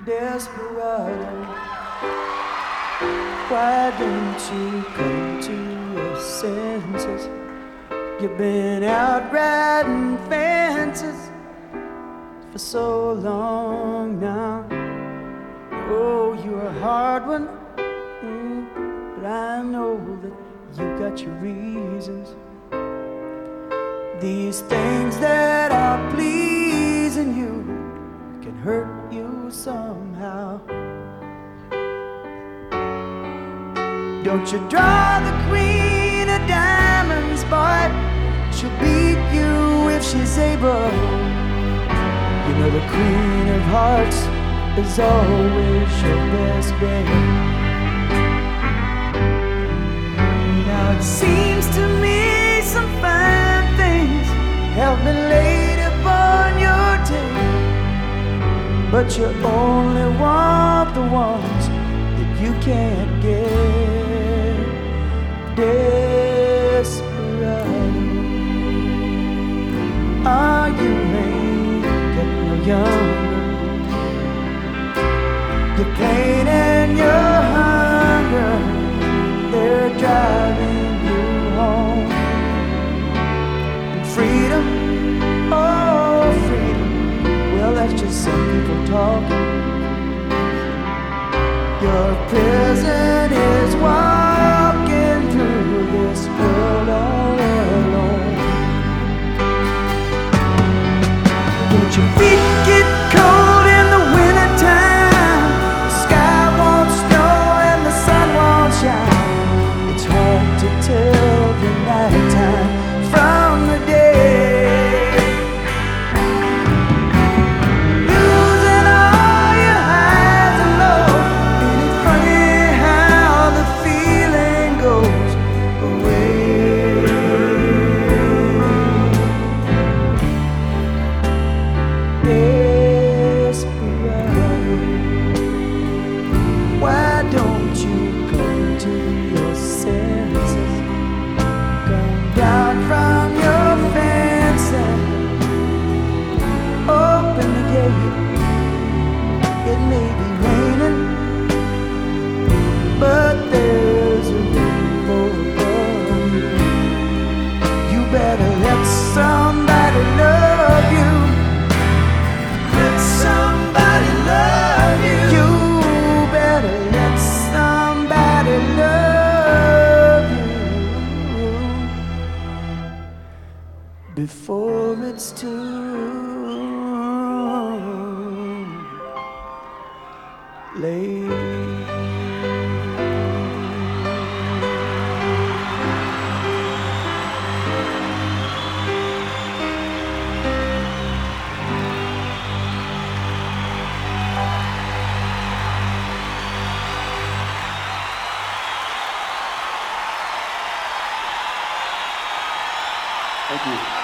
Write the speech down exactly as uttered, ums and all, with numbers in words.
Desperado, why don't you come to your senses? You've been out riding fences for so long now. Oh, you're a hard one, mm, but I know that you got your reasons. These things that are pleasing you can hurt you somehow. Don't you draw the queen of diamonds, boy. She'll beat you if she's able. You know the queen of hearts is always your best bet. Now it seems to me some fine things have been laid upon your table, but you only want the ones that you can't get. Desperado, ah, you ain't getting no younger. Your pain and your hunger, they're driving you home. And freedom, oh freedom, well that's just some people talking. Your prison is walking through this world all alone. Don't your feet get cold in the wintertime? The sky won't snow and the sun won't shine. It's hard to tell the nighttime from the day. Losing all your highs and lows. Ain't it funny how the feeling goes away? Desperado, why don't you come to your senses? Come down from your fence and open the gate. It may be raining, but there's a rainbow above you. You better let somebody love you. Let somebody love you. You better let somebody love you before it's too late. Thank you.